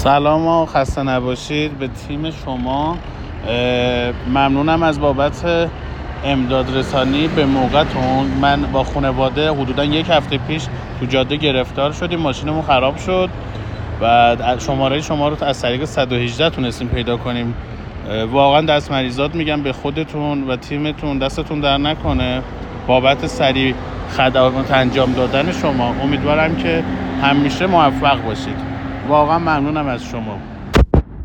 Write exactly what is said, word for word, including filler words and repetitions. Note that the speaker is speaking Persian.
سلام و خسته نباشید به تیم شما. ممنونم از بابت امداد رسانی به موقعتون. من با خانواده حدودا یک هفته پیش تو جاده گرفتار شدیم، ماشینمون خراب شد و شماره شما رو از طریق صد و هجده تونستیم پیدا کنیم. واقعا دست مریضات میگم به خودتون و تیمتون، دستتون در نکنه بابت سریع خدمات انجام دادن شما. امیدوارم که همیشه موفق باشید. واقعا ممنونم از شما.